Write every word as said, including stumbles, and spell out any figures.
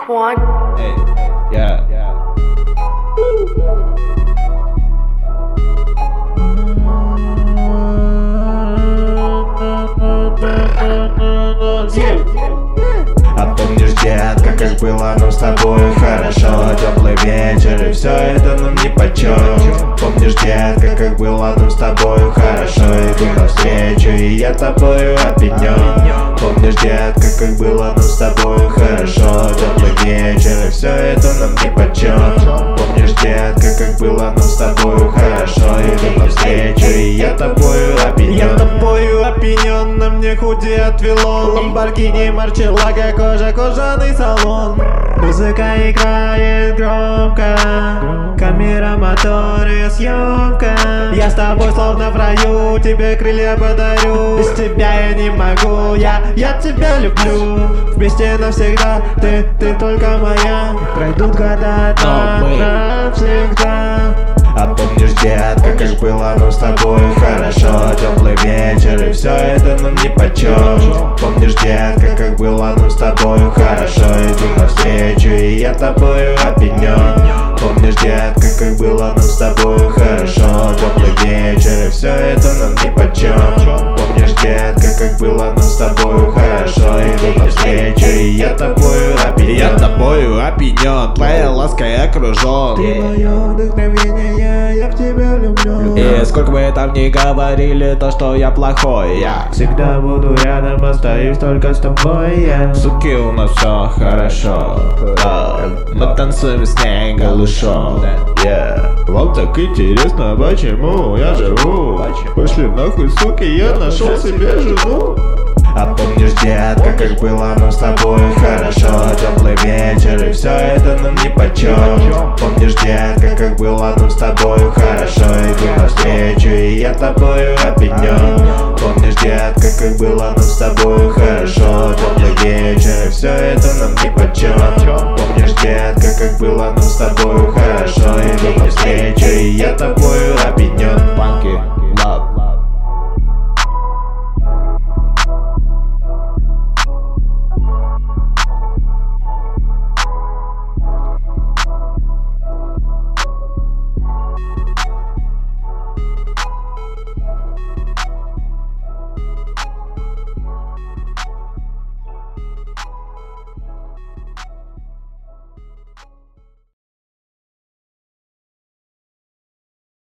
One. Hey, yeah, yeah. А помнишь, детка, как было нам с тобой хорошо? Теплый вечер, и все это нам нипочем. Помнишь, детка, как было нам с тобой хорошо? Иду навстречу, и я тобою опьянен. Помнишь, детка, как было нам с тобой хорошо? Теплый вечер, и все это нам нипочем. Помнишь, детка, как было нам с тобой хорошо? Иду навстречу, и я тобою опьянен. Я тобою опьянен, на мне худи отвело. Ламборгини, Марчеллага, кожа, кожаный салон. Музыка играет громко, камера, моторы, съемка. Я с тобой словно в раю, тебе крылья подарю. Без тебя я не могу, я, я тебя люблю. Вместе навсегда, ты, ты только моя. Пройдут года, но мы навсегда. А помнишь, детка, как было нам с тобой хорошо? Теплый вечер, и все это нам нипочем. Помнишь, детка, как было нам с тобой хорошо? Иду навстречу, и я тобою опьянен. Помнишь, детка, как было нам с тобой хорошо? Теплый вечер, и все это нам нипочем. Помнишь, детка, как было нам с тобой хорошо? Иду навстречу, и я тобою опьянен. Я тобою опьянен, твоей лаской окружен. Ты мое вдохновение, я в тебя влюблен. И сколько бы там ни говорили, то, что я плохой, я всегда буду рядом, остаюсь только с тобой я. Суки, у нас все хорошо, да. Мы танцуем с ней голышом, yeah. Вам так интересно, почему я живу? Пошли нахуй, суки, я нашел себе жену. А помнишь, детка, как было нам с тобой хорошо? Теплый вечер, и все это нам нипочем. Помнишь, детка, как было нам с тобой хорошо? Иду навстречу, и я тобою опьянен. Помнишь, детка, как было нам с тобой хорошо? Теплый вечер, и все это нам нипочем. Помнишь, детка, как было нам с тобой хорошо? Иду навстречу, и я тобою опьянен.